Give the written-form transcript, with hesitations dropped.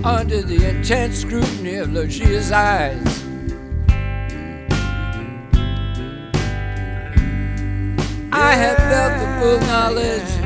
under the intense scrutiny of Lucia's eyes. I have felt the full knowledge